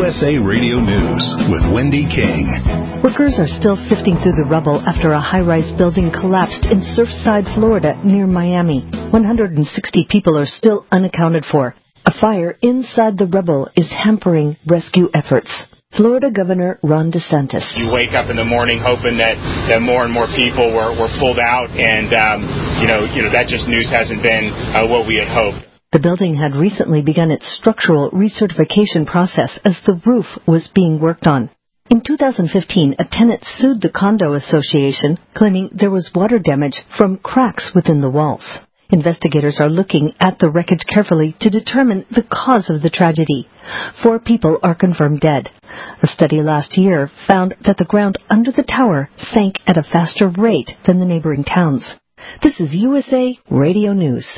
USA Radio News with Wendy King. Workers are still sifting through the rubble after a high-rise building collapsed in Surfside, Florida, near Miami. 160 people are still unaccounted for. A fire inside the rubble is hampering rescue efforts. Florida Governor Ron DeSantis. You wake up in the morning hoping that more and more people were pulled out, and that just news hasn't been what we had hoped. The building had recently begun its structural recertification process as the roof was being worked on. In 2015, a tenant sued the condo association, claiming there was water damage from cracks within the walls. Investigators are looking at the wreckage carefully to determine the cause of the tragedy. 4 people are confirmed dead. A study last year found that the ground under the tower sank at a faster rate than the neighboring towns. This is USA Radio News.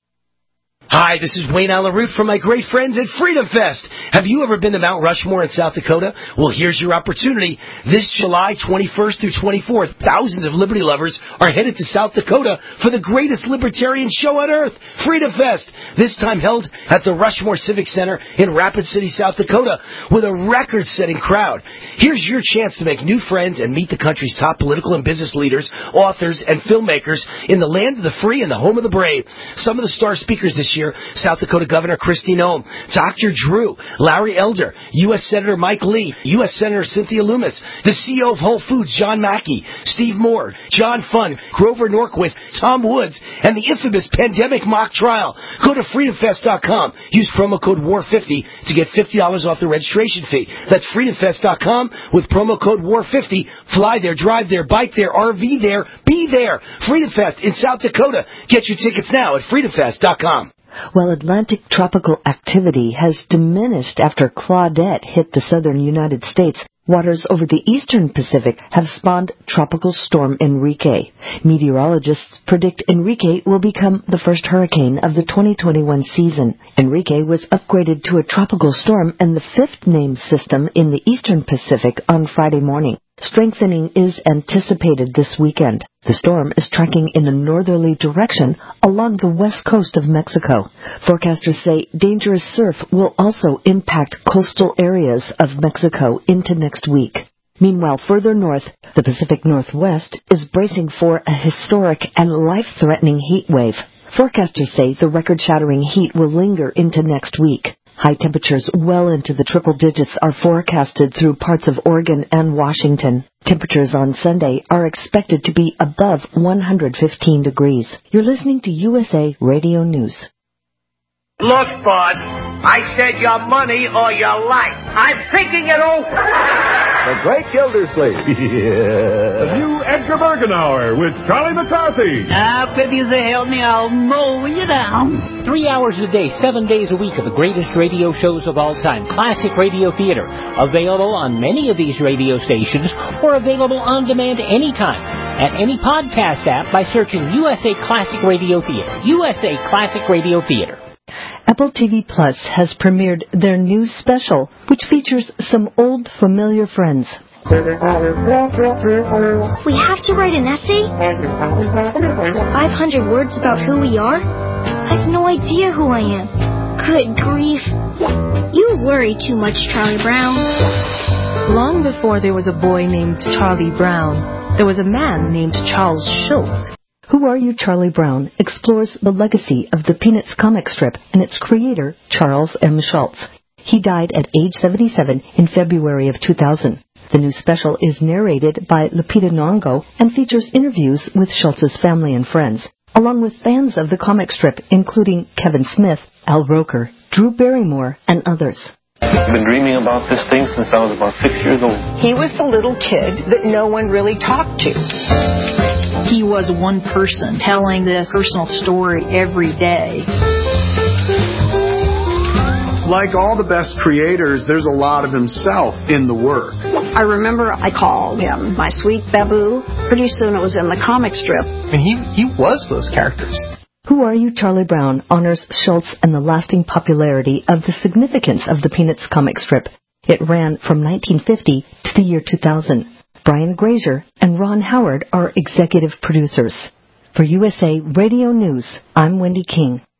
Hi, this is Wayne Allen Root from my great friends at Freedom Fest. Have you ever been to Mount Rushmore in South Dakota? Well, here's your opportunity. This July 21st through 24th, thousands of liberty lovers are headed to South Dakota for the greatest libertarian show on earth, Freedom Fest. This time held at the Rushmore Civic Center in Rapid City, South Dakota, with a record-setting crowd. Here's your chance to make new friends and meet the country's top political and business leaders, authors, and filmmakers in the land of the free and the home of the brave. Some of the star speakers this year: South Dakota Governor Kristi Noem, Dr. Drew, Larry Elder, U.S. Senator Mike Lee, U.S. Senator Cynthia Lummis, the CEO of Whole Foods, John Mackey, Steve Moore, John Funn, Grover Norquist, Tom Woods, and the infamous pandemic mock trial. Go to freedomfest.com. Use promo code WAR50 to get $50 off the registration fee. That's freedomfest.com with promo code WAR50. Fly there, drive there, bike there, RV there, be there. Freedom Fest in South Dakota. Get your tickets now at freedomfest.com. Well, Atlantic tropical activity has diminished after Claudette hit the southern United States. Waters over the eastern Pacific have spawned Tropical Storm Enrique. Meteorologists predict Enrique will become the first hurricane of the 2021 season. Enrique was upgraded to a tropical storm and the 5th named system in the eastern Pacific on Friday morning. Strengthening is anticipated this weekend. The storm is tracking in a northerly direction along the west coast of Mexico. Forecasters say dangerous surf will also impact coastal areas of Mexico into next week. Meanwhile, further north, the Pacific Northwest is bracing for a historic and life-threatening heat wave. Forecasters say the record-shattering heat will linger into next week. High temperatures well into the triple digits are forecasted through parts of Oregon and Washington. Temperatures on Sunday are expected to be above 115 degrees. You're listening to USA Radio News. Look, bud, I said your money or your life. I'm thinking it over. The Great Gildersleeve. Yeah. The new Edgar Bergenauer with Charlie McCarthy. If you help me, I'll mow you down. 3 hours a day, 7 days a week of the greatest radio shows of all time. Classic Radio Theater. Available on many of these radio stations or available on demand anytime at any podcast app by searching USA Classic Radio Theater. USA Classic Radio Theater. Apple TV Plus has premiered their new special, which features some old familiar friends. We have to write an essay? 500 words about who we are? I've no idea who I am. Good grief. You worry too much, Charlie Brown. Long before there was a boy named Charlie Brown, there was a man named Charles Schulz. Who Are You, Charlie Brown explores the legacy of the Peanuts comic strip and its creator, Charles M. Schulz. He died at age 77 in February of 2000. The new special is narrated by Lupita Nyong'o and features interviews with Schulz's family and friends, along with fans of the comic strip, including Kevin Smith, Al Roker, Drew Barrymore, and others. I've been dreaming about this thing since I was about 6 years old. He was the little kid that no one really talked to. He was one person telling this personal story every day. Like all the best creators, there's a lot of himself in the work. I remember I called him my sweet Babu. Pretty soon it was in the comic strip. I mean, he was those characters. Who Are You, Charlie Brown honors Schulz and the lasting popularity of the significance of the Peanuts comic strip. It ran from 1950 to the year 2000. Brian Grazer and Ron Howard are executive producers. For USA Radio News, I'm Wendy King.